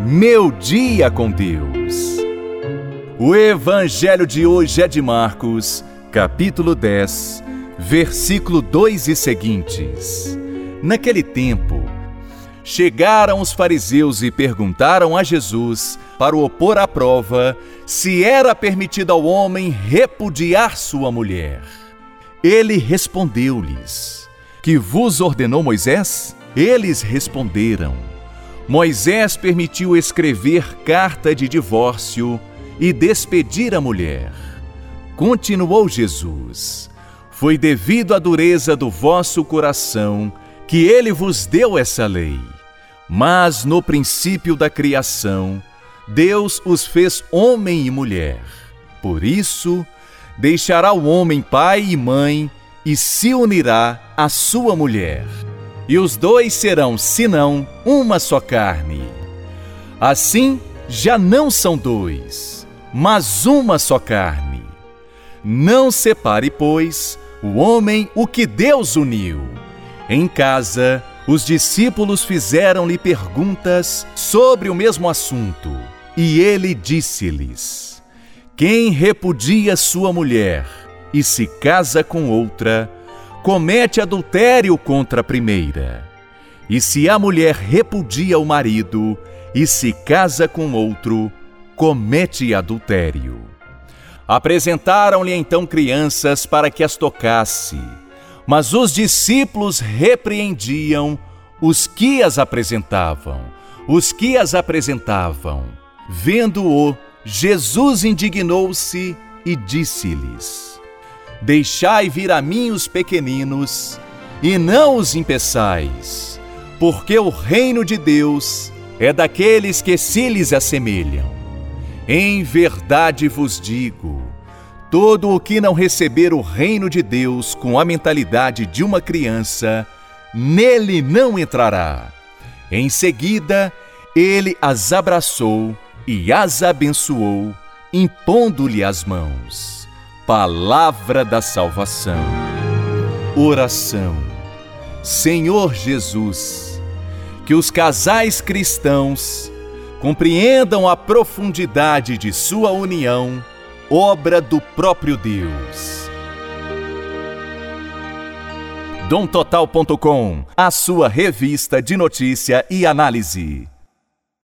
Meu Dia com Deus. O evangelho de hoje é de Marcos, capítulo 10, versículo 2 e seguintes. Naquele tempo, chegaram os fariseus e perguntaram a Jesus, para o pôr à prova, se era permitido ao homem repudiar sua mulher. Ele respondeu-lhes: Que vos ordenou Moisés? Eles responderam: Moisés permitiu escrever carta de divórcio e despedir a mulher. Continuou Jesus: Foi devido à dureza do vosso coração que ele vos deu essa lei. Mas no princípio da criação, Deus os fez homem e mulher. Por isso, deixará o homem pai e mãe e se unirá à sua mulher. E os dois serão, senão, uma só carne. Assim, já não são dois, mas uma só carne. Não separe, pois, o homem o que Deus uniu. Em casa, os discípulos fizeram-lhe perguntas sobre o mesmo assunto. E ele disse-lhes: Quem repudia sua mulher e se casa com outra, comete adultério contra a primeira. E se a mulher repudia o marido e se casa com outro, comete adultério. Apresentaram-lhe então crianças para que as tocasse, mas os discípulos repreendiam os que as apresentavam. Vendo-o, Jesus indignou-se e disse-lhes: Deixai vir a mim os pequeninos, e não os impeçais, porque o reino de Deus é daqueles que se lhes assemelham. Em verdade vos digo, todo o que não receber o reino de Deus com a mentalidade de uma criança, nele não entrará. Em seguida, ele as abraçou e as abençoou, impondo-lhe as mãos. Palavra da salvação. Oração. Senhor Jesus, que os casais cristãos compreendam a profundidade de sua união, obra do próprio Deus. DomTotal.com, a sua revista de notícia e análise.